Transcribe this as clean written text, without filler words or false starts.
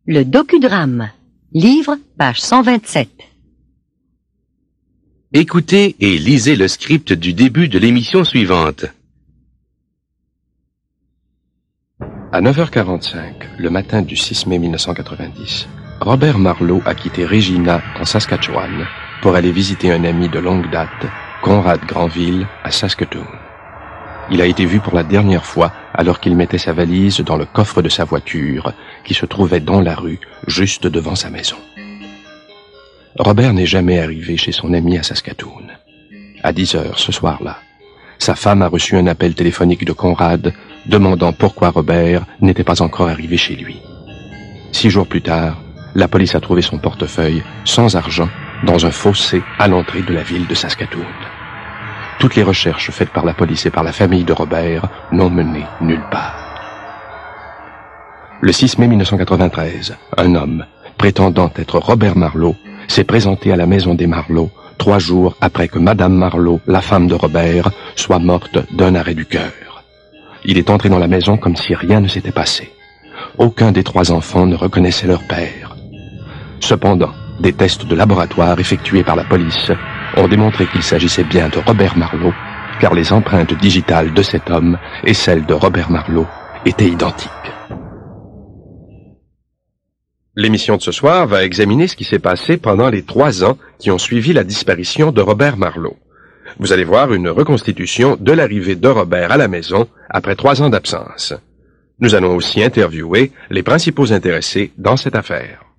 Le docudrame. Livre, page 127. Écoutez et lisez le script du début de l'émission suivante. À 9h45, le matin du 6 mai 1990, Robert Marleau a quitté Regina, en Saskatchewan, pour aller visiter un ami de longue date, Conrad Granville, à Saskatoon. Il a été vu pour la dernière fois alors qu'il mettait sa valise dans le coffre de sa voiture, qui se trouvait dans la rue, juste devant sa maison. Robert n'est jamais arrivé chez son ami à Saskatoon. À 10h ce soir-là, sa femme a reçu un appel téléphonique de Conrad demandant pourquoi Robert n'était pas encore arrivé chez lui. 6 jours plus tard, la police a trouvé son portefeuille, sans argent, dans un fossé à l'entrée de la ville de Saskatoon. Toutes les recherches faites par la police et par la famille de Robert n'ont mené nulle part. Le 6 mai 1993, un homme, prétendant être Robert Marleau, s'est présenté à la maison des Marleau 3 jours après que Madame Marleau, la femme de Robert, soit morte d'un arrêt du cœur. Il est entré dans la maison comme si rien ne s'était passé. Aucun des 3 enfants ne reconnaissait leur père. Cependant, des tests de laboratoire effectués par la police ont démontré qu'il s'agissait bien de Robert Marleau, car les empreintes digitales de cet homme et celles de Robert Marleau étaient identiques. L'émission de ce soir va examiner ce qui s'est passé pendant les 3 ans qui ont suivi la disparition de Robert Marleau. Vous allez voir une reconstitution de l'arrivée de Robert à la maison après 3 ans d'absence. Nous allons aussi interviewer les principaux intéressés dans cette affaire.